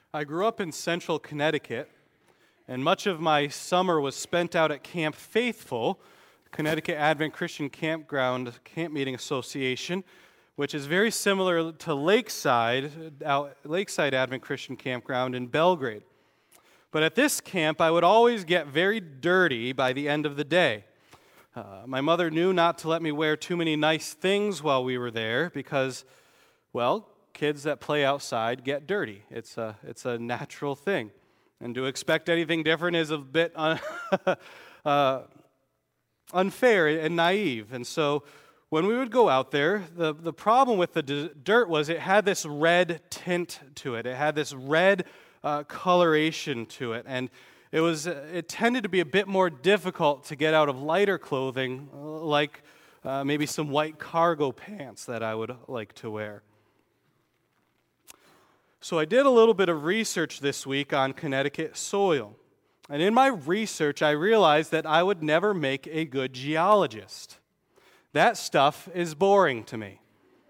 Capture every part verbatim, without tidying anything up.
I grew up in central Connecticut, and much of my summer was spent out at Camp Faithful, Connecticut Advent Christian Campground Camp Meeting Association, which is very similar to Lakeside, out, Lakeside Advent Christian Campground in Belgrade. But at this camp, I would always get very dirty by the end of the day. Uh, my mother knew not to let me wear too many nice things while we were there because, well, kids that play outside get dirty. It's a, it's a natural thing. And to expect anything different is a bit un- uh, unfair and naive. And so when we would go out there, the, the problem with the d- dirt was it had this red tint to it. It had this red uh, coloration to it. And it was it tended to be a bit more difficult to get out of lighter clothing, like uh, maybe some white cargo pants that I would like to wear. So I did a little bit of research this week on Connecticut soil. And in my research, I realized that I would never make a good geologist. That stuff is boring to me.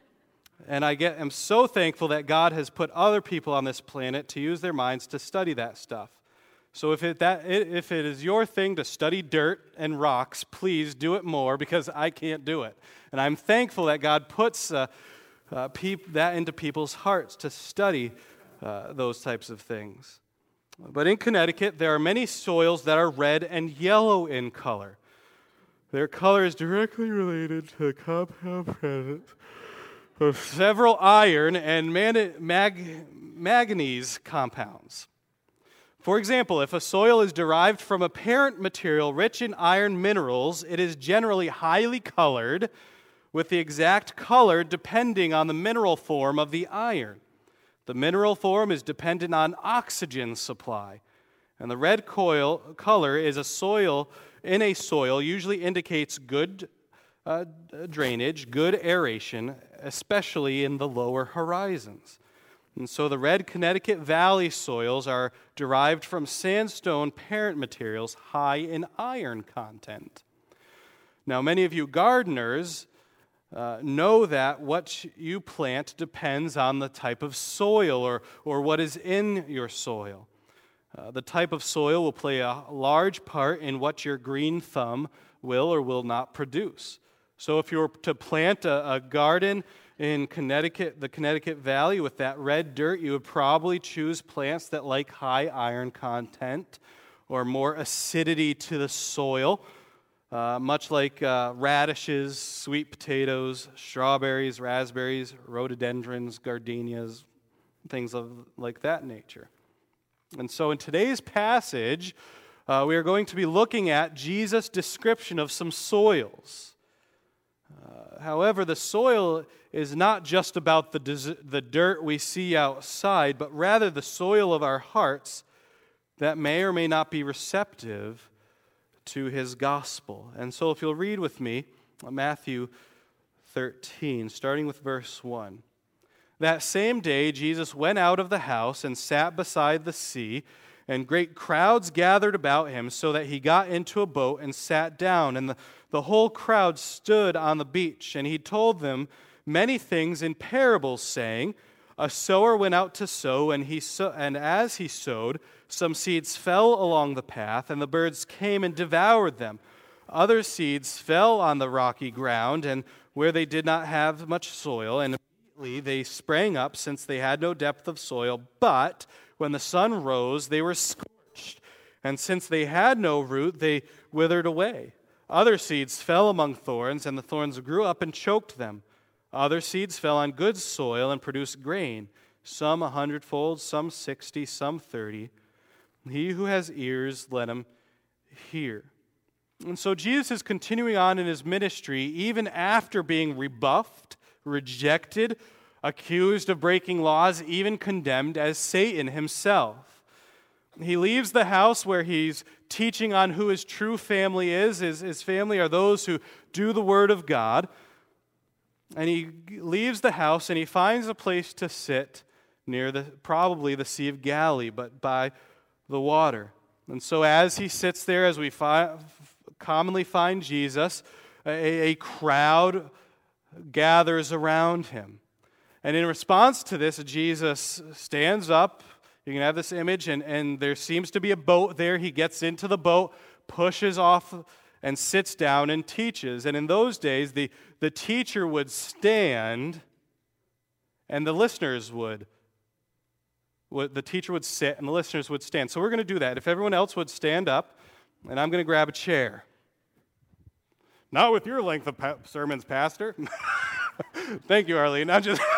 And I get, am so thankful that God has put other people on this planet to use their minds to study that stuff. So if it, that, if it is your thing to study dirt and rocks, please do it more because I can't do it. And I'm thankful that God puts uh, uh, peop, that into people's hearts to study uh, those types of things. But in Connecticut, there are many soils that are red and yellow in color. Their color is directly related to the compound presence of several iron and man- mag- manganese compounds. For example, if a soil is derived from a parent material rich in iron minerals, it is generally highly colored, with the exact color depending on the mineral form of the iron. The mineral form is dependent on oxygen supply, and the red coil, color is a soil in a soil usually indicates good uh, drainage, good aeration, especially in the lower horizons. And so the red Connecticut Valley soils are derived from sandstone parent materials high in iron content. Now, many of you gardeners uh, know that what you plant depends on the type of soil or, or what is in your soil. Uh, the type of soil will play a large part in what your green thumb will or will not produce. So if you were to plant a, a garden in Connecticut, the Connecticut Valley with that red dirt, you would probably choose plants that like high iron content or more acidity to the soil, uh, much like uh, radishes, sweet potatoes, strawberries, raspberries, rhododendrons, gardenias, things of like that nature. And so in today's passage, uh, we are going to be looking at Jesus' description of some soils. Uh, however, the soil is not just about the, des- the dirt we see outside, but rather the soil of our hearts that may or may not be receptive to his gospel. And so if you'll read with me Matthew thirteen, starting with verse one. That same day, Jesus went out of the house and sat beside the sea, and great crowds gathered about him, so that he got into a boat and sat down. And the, the whole crowd stood on the beach, and he told them many things in parables, saying, a sower went out to sow, and he so- and as he sowed, some seeds fell along the path, and the birds came and devoured them. Other seeds fell on the rocky ground, and where they did not have much soil, and they sprang up, since they had no depth of soil, but when the sun rose, they were scorched, and since they had no root, they withered away. Other seeds fell among thorns, and the thorns grew up and choked them. Other seeds fell on good soil and produced grain, some a hundredfold, some sixty, some thirty. He who has ears, let him hear. And so Jesus is continuing on in his ministry, even after being rebuffed, rejected, accused of breaking laws, even condemned as Satan himself. He leaves the house where he's teaching on who his true family is. His, his family are those who do the word of God. And he leaves the house and he finds a place to sit near the probably the Sea of Galilee, but by the water. And so as he sits there, as we fi- commonly find Jesus, a, a crowd gathers around him. And in response to this, Jesus stands up You can have this image, and, and there seems to be a boat there. He gets into the boat, pushes off, and sits down and teaches. And in those days, the, the teacher would stand, and the listeners would. would. The teacher would sit, and the listeners would stand. So we're going to do that. If everyone else would stand up, and I'm going to grab a chair. Not with your length of pa- sermons, Pastor. Thank you, Arlene. Not just...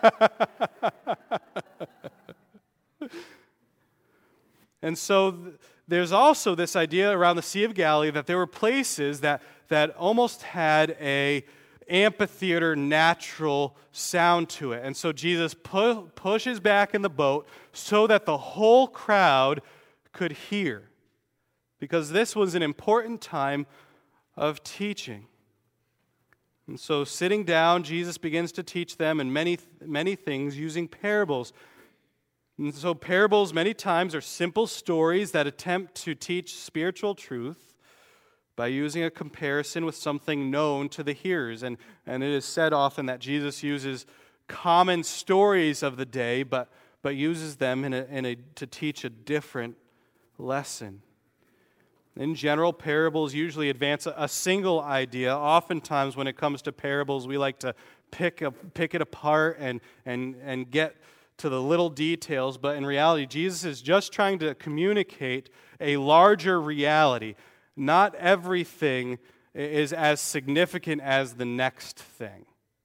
And so th- there's also this idea around the Sea of Galilee that there were places that, that almost had a amphitheater natural sound to it. And so Jesus pu- pushes back in the boat so that the whole crowd could hear. Because this was an important time of teaching. And so sitting down, Jesus begins to teach them in many, many things using parables. And so parables many times are simple stories that attempt to teach spiritual truth by using a comparison with something known to the hearers. And, and it is said often that Jesus uses common stories of the day, but, but uses them in a, in a, to teach a different lesson. In general, parables usually advance a, a single idea. Oftentimes when it comes to parables, we like to pick, a, pick it apart and, and, and get to the little details, but in reality, Jesus is just trying to communicate a larger reality. Not everything is as significant as the next thing.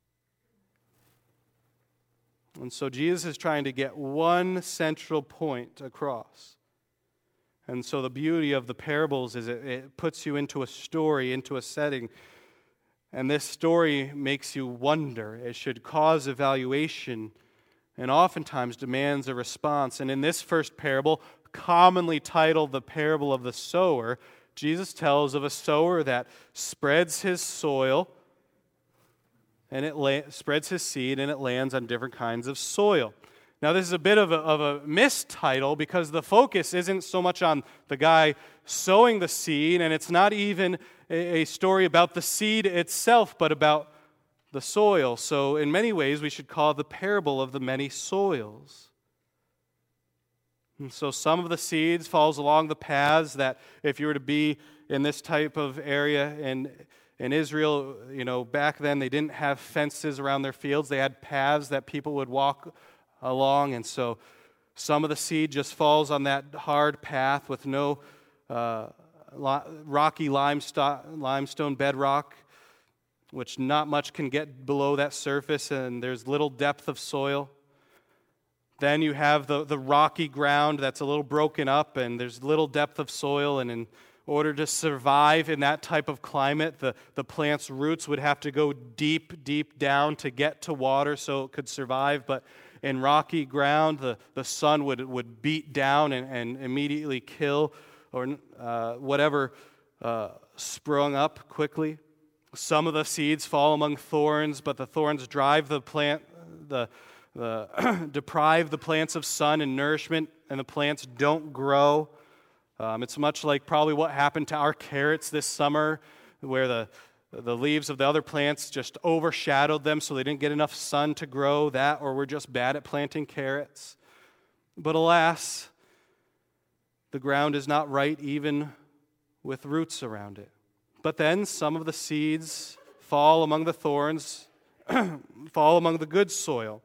And so Jesus is trying to get one central point across. And so the beauty of the parables is it, it puts you into a story, into a setting, and this story makes you wonder. It should cause evaluation and oftentimes demands a response. And in this first parable, commonly titled the parable of the sower, Jesus tells of a sower that spreads his soil, and it la- spreads his seed, and it lands on different kinds of soil. Now, this is a bit of a, of a mistitle because the focus isn't so much on the guy sowing the seed, and it's not even a, a story about the seed itself, but about the soil. So in many ways, we should call it the parable of the many soils. And so some of the seeds falls along the paths that if you were to be in this type of area in, in Israel, you know, back then they didn't have fences around their fields. They had paths that people would walk along. And so some of the seed just falls on that hard path with no uh, rocky limestone, limestone bedrock, which not much can get below that surface, and there's little depth of soil. Then you have the, the rocky ground that's a little broken up, and there's little depth of soil, and in order to survive in that type of climate, the, the plant's roots would have to go deep, deep down to get to water so it could survive. But in rocky ground, the, the sun would, would beat down and, and immediately kill or uh, whatever uh, sprung up quickly. Some of the seeds fall among thorns, but the thorns drive the plant, the, the deprive the plants of sun and nourishment, and the plants don't grow. Um, it's much like probably what happened to our carrots this summer, where the the leaves of the other plants just overshadowed them, so they didn't get enough sun to grow. That, or we're just bad at planting carrots. But alas, the ground is not right even with roots around it. But then some of the seeds fall among the thorns, fall among the good soil.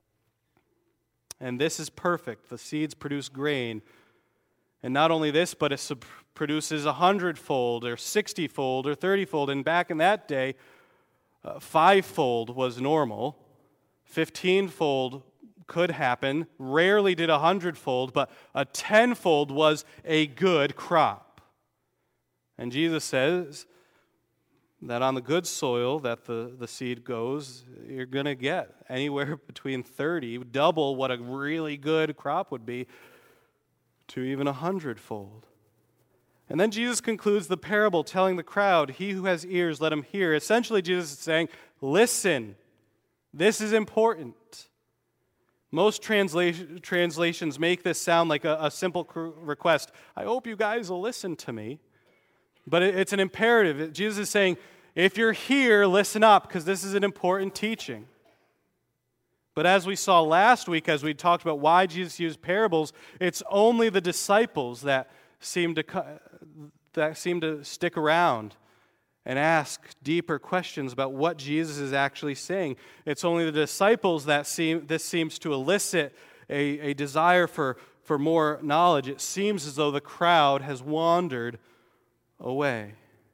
And this is perfect. The seeds produce grain. And not only this, but it sub- produces a hundredfold or sixtyfold or thirtyfold. And back in that day, uh, fivefold was normal. Fifteenfold could happen. Rarely did a hundredfold, but a tenfold was a good crop. And Jesus says that on the good soil that the, the seed goes, you're going to get anywhere between thirty, double what a really good crop would be, to even a hundredfold. And then Jesus concludes the parable telling the crowd, he who has ears, let him hear. Essentially, Jesus is saying, listen, this is important. Most transla- translations make this sound like a, a simple request. I hope you guys will listen to me. But it, it's an imperative. Jesus is saying, if you're here, listen up, because this is an important teaching. But as we saw last week, as we talked about why Jesus used parables, it's only the disciples that seem to, that seem to stick around and ask deeper questions about what Jesus is actually saying. It's only the disciples that seem this seems to elicit a, a desire for, for more knowledge. It seems as though the crowd has wandered away.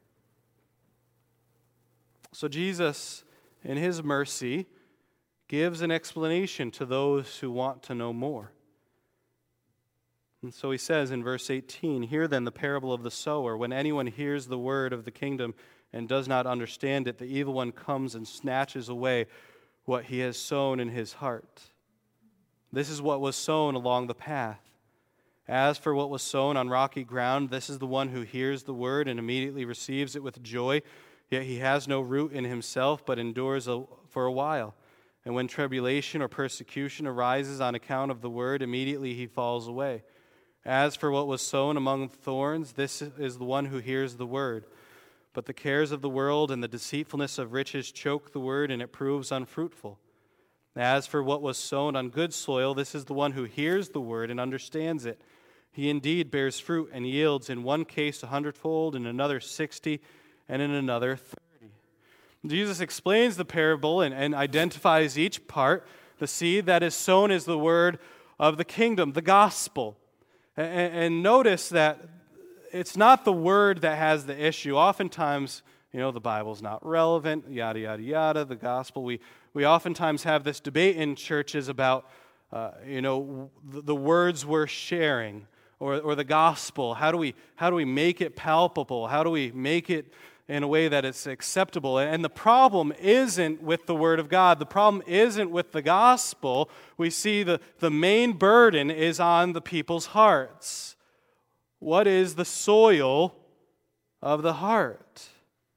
So Jesus, in his mercy, gives an explanation to those who want to know more. And so he says in verse eighteen, "Hear then the parable of the sower. When anyone hears the word of the kingdom and does not understand it, the evil one comes and snatches away what he has sown in his heart. This is what was sown along the path. As for what was sown on rocky ground, this is the one who hears the word and immediately receives it with joy, yet he has no root in himself, but endures a, for a while. And when tribulation or persecution arises on account of the word, immediately he falls away. As for what was sown among thorns, this is the one who hears the word. But the cares of the world and the deceitfulness of riches choke the word, and it proves unfruitful. As for what was sown on good soil, this is the one who hears the word and understands it. He indeed bears fruit and yields in one case a hundredfold, in another sixty, and in another thirty." Jesus explains the parable and, and identifies each part. The seed that is sown is the word of the kingdom, the gospel. And, and notice that it's not the word that has the issue. Oftentimes, you know, the Bible's not relevant, yada, yada, yada, the gospel. We, we oftentimes have this debate in churches about, uh, you know, the, the words we're sharing or, or the gospel. How do we, how do we make it palpable? How do we make it in a way that it's acceptable? And the problem isn't with the Word of God. The problem isn't with the gospel. We see the, the main burden is on the people's hearts. What is the soil of the heart?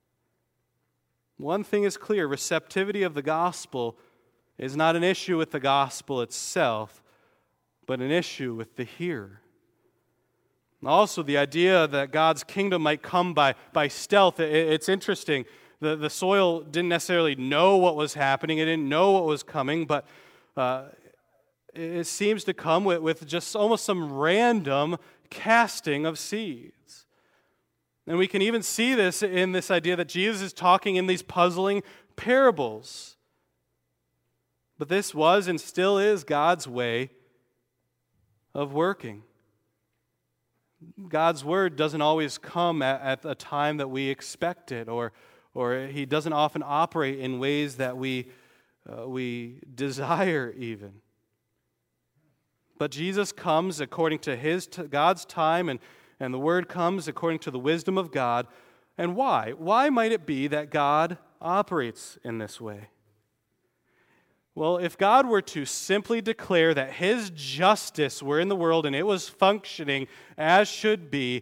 One thing is clear: receptivity of the gospel is not an issue with the gospel itself, but an issue with the hearer. Also, the idea that God's kingdom might come by, by stealth, it, it's interesting. The, the soil didn't necessarily know what was happening. It didn't know what was coming, but uh, it seems to come with, with just almost some random casting of seeds. And we can even see this in this idea that Jesus is talking in these puzzling parables. But this was and still is God's way of working. God's word doesn't always come at, at a time that we expect it, or, or he doesn't often operate in ways that we, uh, we desire even. But Jesus comes according to his t- God's time, and, and the word comes according to the wisdom of God. And why? Why might it be that God operates in this way? Well, if God were to simply declare that his justice were in the world and it was functioning as should be,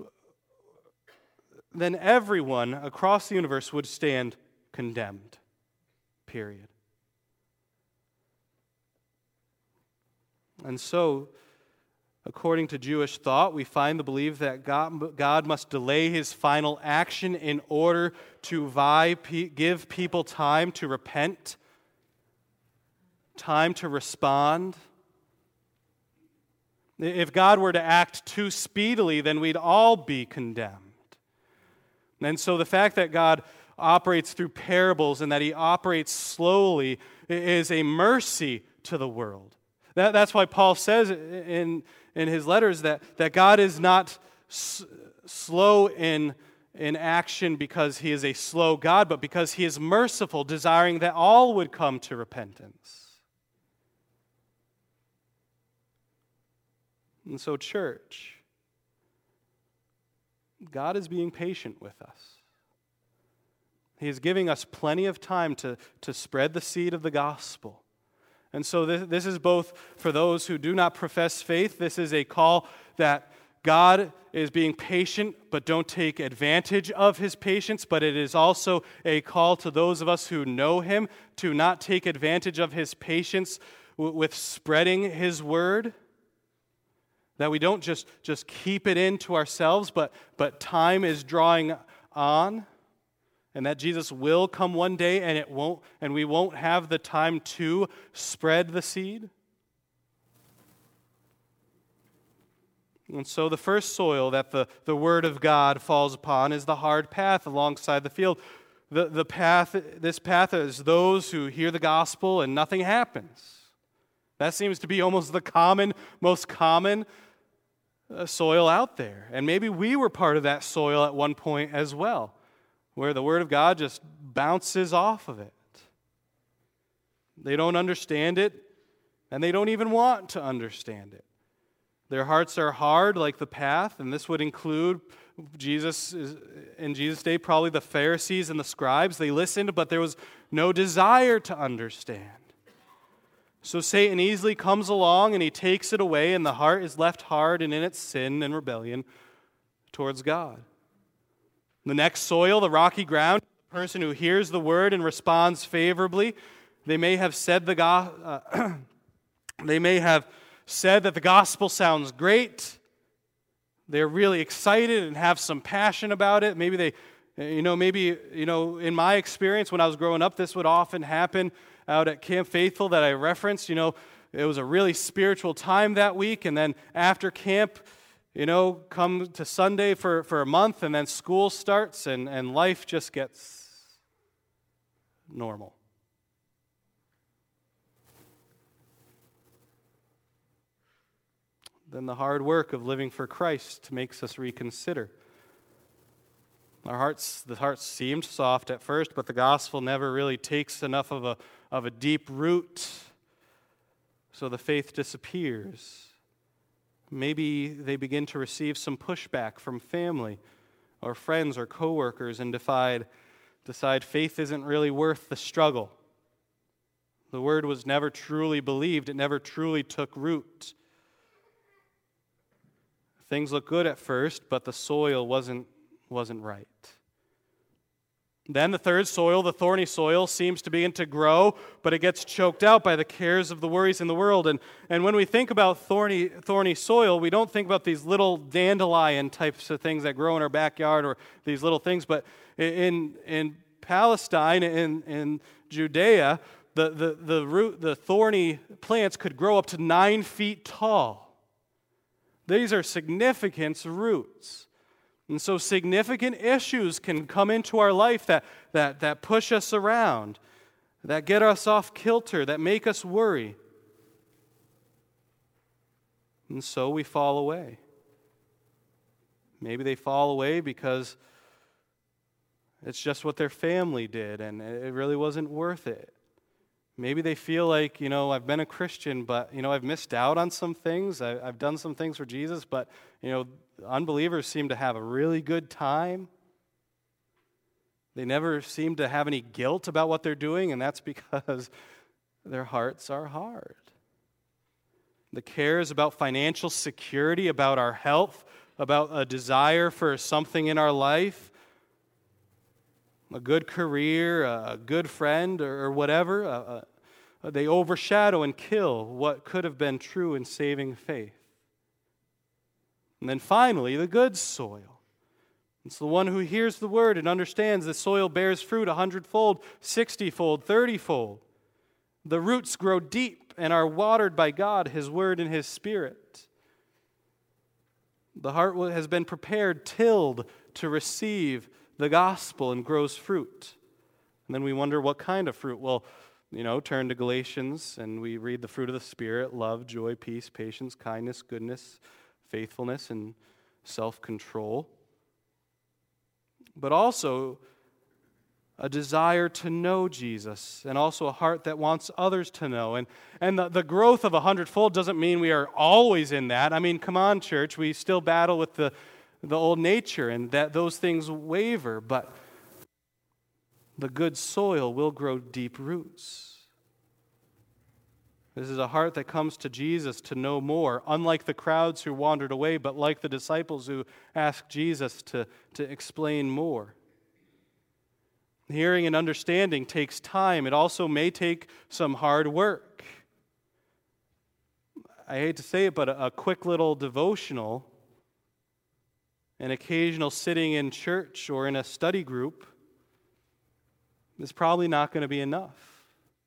then everyone across the universe would stand condemned. Period. And so, according to Jewish thought, we find the belief that God, God must delay his final action in order to vie, give people time to repent, time to respond. If God were to act too speedily, then we'd all be condemned. And so the fact that God operates through parables and that he operates slowly is a mercy to the world. That, that's why Paul says in, in his letters that, that God is not s- slow in, in action because he is a slow God, but because he is merciful, desiring that all would come to repentance. And so, church, God is being patient with us. He is giving us plenty of time to, to spread the seed of the gospel. And so this, this is both for those who do not profess faith. This is a call that God is being patient, but don't take advantage of his patience. But it is also a call to those of us who know him to not take advantage of his patience w- with spreading his word. That we don't just, just keep it in to ourselves, but, but time is drawing on. and that Jesus will come one day and it won't and we won't have the time to spread the seed? And so the first soil that the, the Word of God falls upon is the hard path alongside the field. The, the path, this path is those who hear the gospel and nothing happens. That seems to be almost the common, most common uh, soil out there. And maybe we were part of that soil at one point as well, where the Word of God just bounces off of it. They don't understand it, and they don't even want to understand it. Their hearts are hard like the path, and this would include Jesus in Jesus' day, probably the Pharisees and the scribes. They listened, but there was no desire to understand. So Satan easily comes along and he takes it away, and the heart is left hard and in its sin and rebellion towards God. The next soil, the rocky ground, the person who hears the word and responds favorably. They may have said the go- uh, they may have said that the gospel sounds great. They're really excited and have some passion about it. Maybe they, you know, maybe, you know, in my experience when I was growing up, this would often happen out at Camp Faithful that I referenced. You know, it was a really spiritual time that week, and then after camp, you know, come to Sunday for, for a month, and then school starts, and, and life just gets normal. Then the hard work of living for Christ makes us reconsider. Our hearts, the hearts seemed soft at first, but the gospel never really takes enough of a, of a deep root, so the faith disappears. Maybe they begin to receive some pushback from family or friends or coworkers and decide, decide faith isn't really worth the struggle. The word was never truly believed. It never truly took root. Things look good at first, but the soil wasn't, wasn't right. Then the third soil, the thorny soil, seems to begin to grow, but it gets choked out by the cares of the worries in the world. And, and when we think about thorny, thorny soil, we don't think about these little dandelion types of things that grow in our backyard or these little things. But in, in Palestine, in, in Judea, the, the, the, root, the thorny plants could grow up to nine feet tall. These are significant roots. And so significant issues can come into our life that, that, that push us around, that get us off kilter, that make us worry. And so we fall away. Maybe they fall away because it's just what their family did and it really wasn't worth it. Maybe they feel like, you know, I've been a Christian, but, you know, I've missed out on some things. I, I've done some things for Jesus, but, you know, unbelievers seem to have a really good time. They never seem to have any guilt about what they're doing, and that's because their hearts are hard. The cares about financial security, about our health, about a desire for something in our life, a good career, a good friend, or whatever, uh, uh, they overshadow and kill what could have been true and saving faith. And then finally, the good soil. It's the one who hears the word and understands the soil bears fruit a hundredfold, sixtyfold, thirtyfold. The roots grow deep and are watered by God, His word, and His Spirit. The heart has been prepared, tilled to receive the gospel and grows fruit. And then we wonder what kind of fruit. Well, you know, turn to Galatians and we read the fruit of the Spirit: love, joy, peace, patience, kindness, goodness, faithfulness, and self-control. But also a desire to know Jesus, and also a heart that wants others to know. And, and the, the growth of a hundredfold doesn't mean we are always in that. I mean, come on, church, we still battle with the the old nature, and that those things waver, but the good soil will grow deep roots. This is a heart that comes to Jesus to know more, unlike the crowds who wandered away, but like the disciples who asked Jesus to, to explain more. Hearing and understanding takes time. It also may take some hard work. I hate to say it, but a, a quick little devotional, an occasional sitting in church or in a study group, is probably not going to be enough.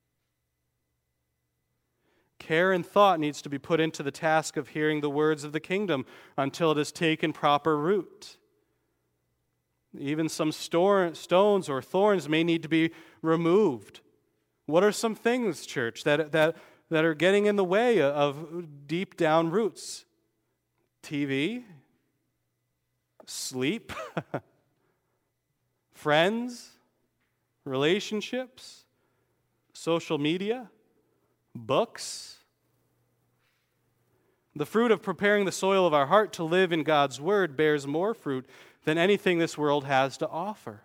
Care and thought needs to be put into the task of hearing the words of the kingdom until it has taken proper root. Even some stor- stones or thorns may need to be removed. What are some things, church, that, that, that are getting in the way of deep down roots? T V? Sleep? Friends? Relationships? Social media? Books? The fruit of preparing the soil of our heart to live in God's Word bears more fruit than anything this world has to offer.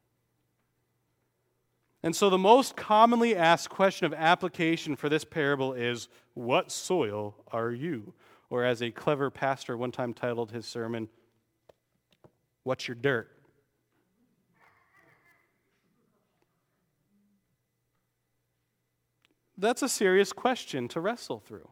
And so the most commonly asked question of application for this parable is, what soil are you? Or as a clever pastor one time titled his sermon, what's your dirt? That's a serious question to wrestle through.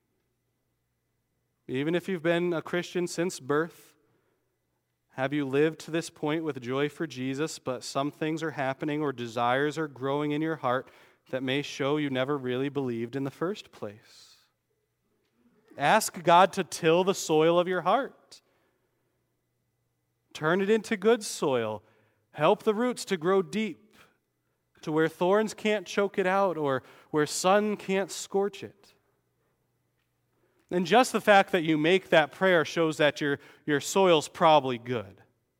Even if you've been a Christian since birth, have you lived to this point with joy for Jesus, but some things are happening or desires are growing in your heart that may show you never really believed in the first place? Ask God to till the soil of your heart. Turn it into good soil. Help the roots to grow deep to where thorns can't choke it out or where sun can't scorch it. And just the fact that you make that prayer shows that your, your soil's probably good.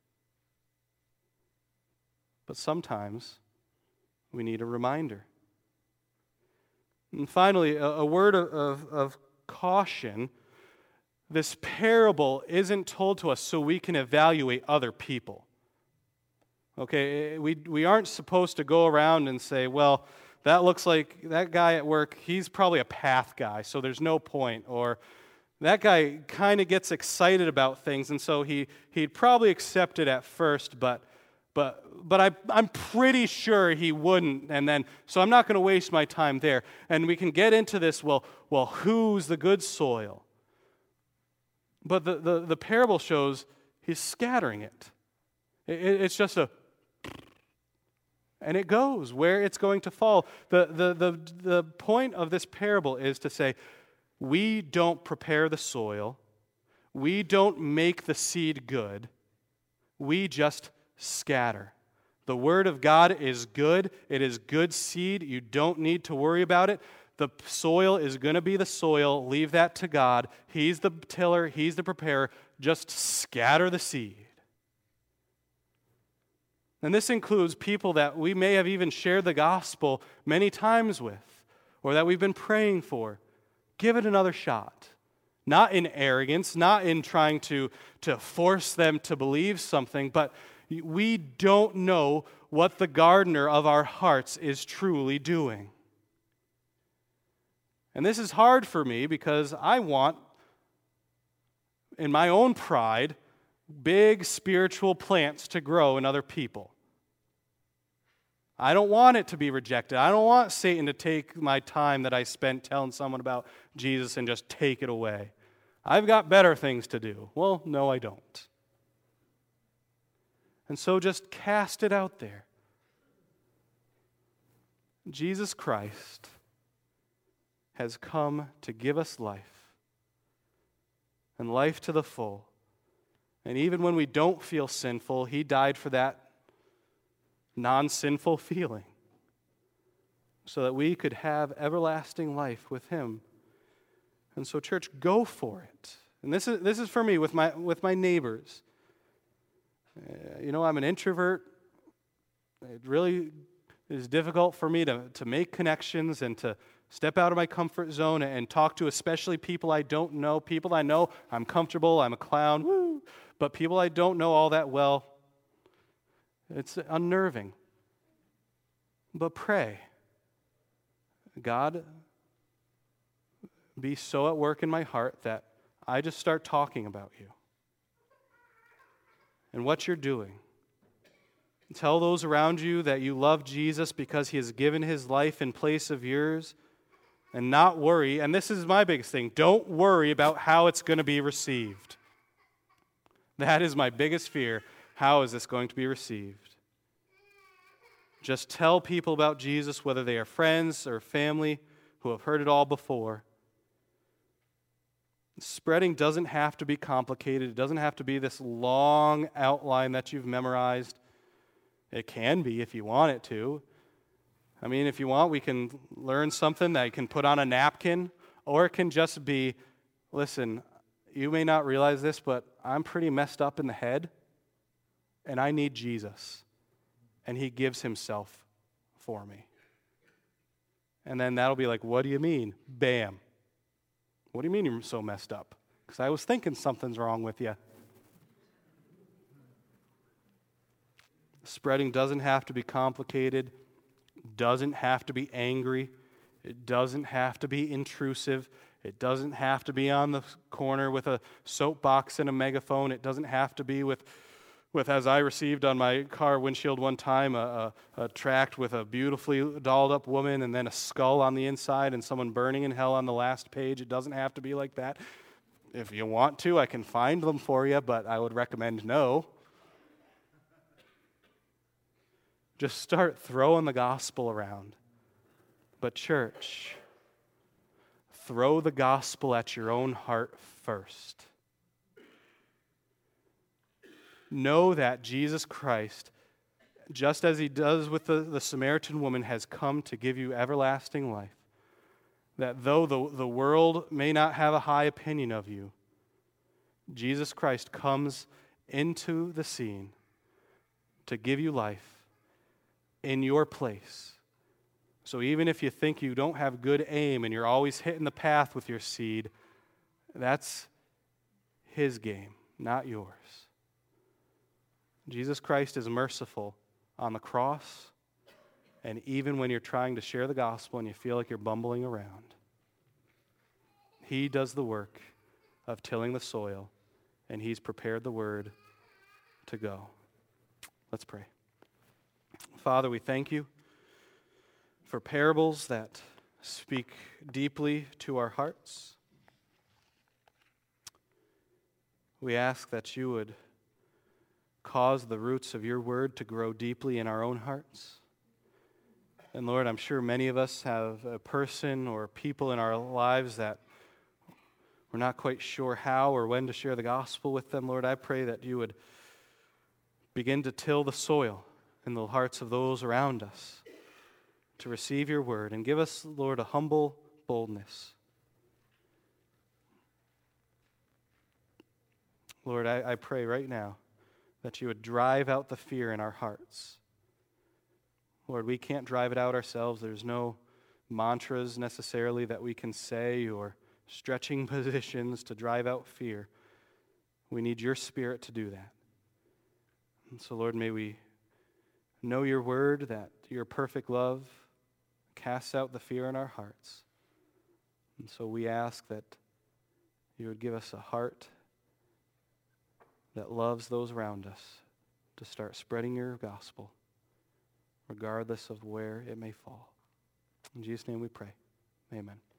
But sometimes we need a reminder. And finally, a, a word of, of, of caution. This parable isn't told to us so we can evaluate other people. Okay, we, we aren't supposed to go around and say, well, that looks like that guy at work, he's probably a path guy, so there's no point. Or that guy kind of gets excited about things, and so he, he'd probably accept it at first, but but but I, I'm pretty sure he wouldn't, and then, so I'm not going to waste my time there. And we can get into this, well, well, who's the good soil? But the, the, the parable shows he's scattering it. it. It's just a... And it goes where it's going to fall. The, the, the, the point of this parable is to say, we don't prepare the soil. We don't make the seed good. We just scatter. The Word of God is good. It is good seed. You don't need to worry about it. The soil is going to be the soil. Leave that to God. He's the tiller. He's the preparer. Just scatter the seed. And this includes people that we may have even shared the gospel many times with, or that we've been praying for. Give it another shot. Not in arrogance, not in trying to, to force them to believe something, but we don't know what the gardener of our hearts is truly doing. And this is hard for me because I want, in my own pride, big spiritual plants to grow in other people. I don't want it to be rejected. I don't want Satan to take my time that I spent telling someone about Jesus and just take it away. I've got better things to do. Well, no, I don't. And so just cast it out there. Jesus Christ has come to give us life, and life to the full. And even when we don't feel sinful, He died for that non-sinful feeling so that we could have everlasting life with Him. And so, church, go for it. And this is this is for me with my with my neighbors. Uh, you know, I'm an introvert. It really is difficult for me to, to make connections and to step out of my comfort zone and talk to especially people I don't know. People I know, I'm comfortable, I'm a clown, woo. But people I don't know all that well, it's unnerving. But pray. God, be so at work in my heart that I just start talking about you and what you're doing. Tell those around you that you love Jesus because He has given His life in place of yours, and not worry. And this is my biggest thing. Don't worry about how it's going to be received. That is my biggest fear. How is this going to be received? Just tell people about Jesus, whether they are friends or family who have heard it all before. Spreading doesn't have to be complicated. It doesn't have to be this long outline that you've memorized. It can be if you want it to. I mean, if you want, we can learn something that you can put on a napkin, or it can just be, listen, you may not realize this, but I'm pretty messed up in the head, and I need Jesus, and he gives himself for me. And then that'll be like, what do you mean? Bam. What do you mean you're so messed up? Because I was thinking something's wrong with you. Spreading doesn't have to be complicated, doesn't have to be angry, it doesn't have to be intrusive, it doesn't have to be on the corner with a soapbox and a megaphone, it doesn't have to be with, with as I received on my car windshield one time, a, a, a tract with a beautifully dolled up woman and then a skull on the inside and someone burning in hell on the last page. It doesn't have to be like that. If you want to, I can find them for you, but I would recommend no. Just start throwing the gospel around. But church, throw the gospel at your own heart first. Know that Jesus Christ, just as he does with the, the Samaritan woman, has come to give you everlasting life. That though the, the world may not have a high opinion of you, Jesus Christ comes into the scene to give you life in your place. So even if you think you don't have good aim and you're always hitting the path with your seed, that's his game, not yours. Jesus Christ is merciful on the cross, and even when you're trying to share the gospel and you feel like you're bumbling around, he does the work of tilling the soil, and he's prepared the word to go. Let's pray. Father, we thank you for parables that speak deeply to our hearts. We ask that you would cause the roots of your word to grow deeply in our own hearts. And Lord, I'm sure many of us have a person or people in our lives that we're not quite sure how or when to share the gospel with them. Lord, I pray that you would begin to till the soil in the hearts of those around us to receive your word, and give us, Lord, a humble boldness. Lord, I, I pray right now that you would drive out the fear in our hearts. Lord, we can't drive it out ourselves. There's no mantras necessarily that we can say or stretching positions to drive out fear. We need your Spirit to do that. And so, Lord, may we know your word, that your perfect love casts out the fear in our hearts. And so we ask that you would give us a heart that loves those around us to start spreading your gospel, regardless of where it may fall. In Jesus' name we pray. Amen.